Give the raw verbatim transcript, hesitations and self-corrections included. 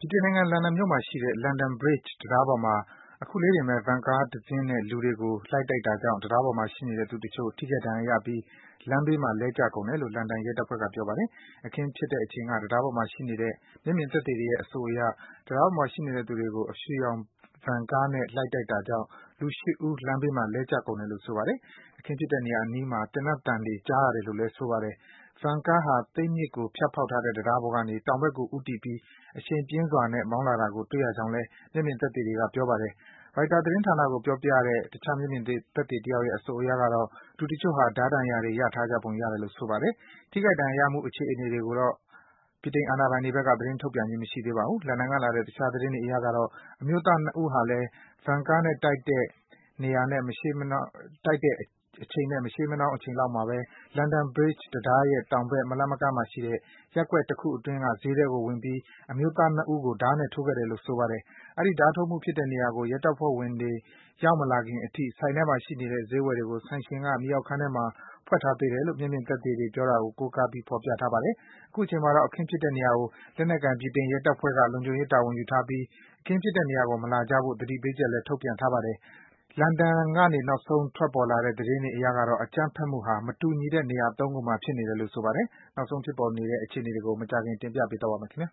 ဗြိတိန်နိုင်ငံ၊ လန်ဒန်မြို့မှာရှိတဲ့ London Bridge တံတားပေါ်မှာ အခုလေးတင်ပဲ ဗန်ကားတစင်းနဲ့ လူတွေကို လှိုက်တိုက်တာကြောင့် တံတားပေါ်မှာရှိနေတဲ့သူတချို့ ထိခိုက်ဒဏ်ရာရပြီး လမ်းဘေးမှာ လဲကျကုန်တယ်လို့ လန်ဒန်ရဲတပ်ဖွဲ့က ပြောပါတယ်။ အခင်းဖြစ်တဲ့အချိန်က တံတားပေါ်မှာရှိနေတဲ့ မျက်မြင်သက်သေတွေရဲ့ အဆိုအရ တံတားပေါ်မှာရှိနေတဲ့သူတွေကို အဖြူရောင်ဗန်ကားနဲ့ လှိုက်တိုက်တာကြောင့် လူ ၈ ဦး လမ်းဘေးမှာ လဲကျကုန်တယ်လို့ ဆိုပါတယ်။ အခင်းဖြစ်တဲ့နေရာအနီးမှာ သေနတ်သံတွေ ကြားရတယ်လို့လည်း ဆိုပါတယ်။ ဗန်ကားဟာ သိမ်းမြစ်ကို ဖြတ်ဖောက်ထားတဲ့ တံတားပေါ်ကနေ တောင်ဘက်ကိုဦးတည်ပြီး အရှိန်ပြင်းစွာနဲ့ မောင်းလာတာကို တွေ့ရကြောင်းလည်း မျက်မြင်သက်သေတွေက ပြောပါတယ်။ ရိုက်တာသတင်းဌာနကို ပြောပြတဲ့ တခြား မျက်မြင်သက်သေတယောက်ရဲ့ အဆိုအရကတော့ လူတချို့ဟာ ဓားဒဏ်ရာတွေ ရထားကြပုံရတယ်လို့ ဆိုပါတယ်။ ထိခိုက်ဒဏ်ရာရမှု အခြေအနေတွေကိုတော့ ဗြိတိန်အာဏာပိုင်တွေဘက်က သတင်းထုတ်ပြန်ခြင်း မရှိသေးပါဘူး။ လန်ဒန်ကလာတဲ့ တခြားသတင်းတွေအရကတော့ အမျိုးသား ၂ ဦးဟာလည်း ဗန်ကားနဲ့တိုက်တဲ့အချိန်နဲ့ မရှေးမနှောင်းအချိန်လောက်မှာပဲ London Bridge တံတားရဲ့ တောင်ဘက် မလှမ်းမကမ်းမှာရှိတဲ့ ရပ်ကွက်တခုအတွင်းက ဈေးထဲကိုဝင်ပြီး အမျိုးသား ၂ ဦးကို ဓားနဲ့ထိုးခဲ့တယ်လို့ ဆိုပါတယ်။ အဲဒီ ဓားထိုးမှုဖြစ်တဲ့နေရာကို ရဲတပ်ဖွဲ့ဝင်တွေ ရောက်မလာခင်အထိ ဆိုင်ထဲမှာရှိနေတဲ့ ဈေးဝယ်တွေကို ဆိုင်ရှင်က မြေအောက်ခန်းထဲမှာ ဖွက်ထားပေးတယ်လို့ မျက်မြင်သက်သေတွေ ပြောတာကို ကိုးကားပြီး ဖော်ပြထားပါတယ်။ အခုချိန်မှာတော့ အခင်းဖြစ်တဲ့နေရာကို လက်နက်ကိုင် ဗြိတိန်ရဲတပ်ဖွဲ့က လုံခြုံရေးတာဝန်ယူထားပြီး အခင်းဖြစ်တဲ့နေရာကို မလာကြဖို့ သတိပေးချက်လည်း ထုတ်ပြန်ထားပါတယ်။ လန်ဒန်ကနေ နောက်ဆုံး ထွက်ပေါ်လာတဲ့ သတင်းတွေအရတော့ အကြမ်းဖက်မှုဟာ မတူညီတဲ့ နေရာ ၃ ခုမှာ ဖြစ်နေတယ်လို့ ဆိုပါတယ်။ နောက်ဆုံးဖြစ်ပေါ်နေတဲ့ အခြေအနေတွေကို မကြာခင် တင်ပြပေးသွားပါမယ်။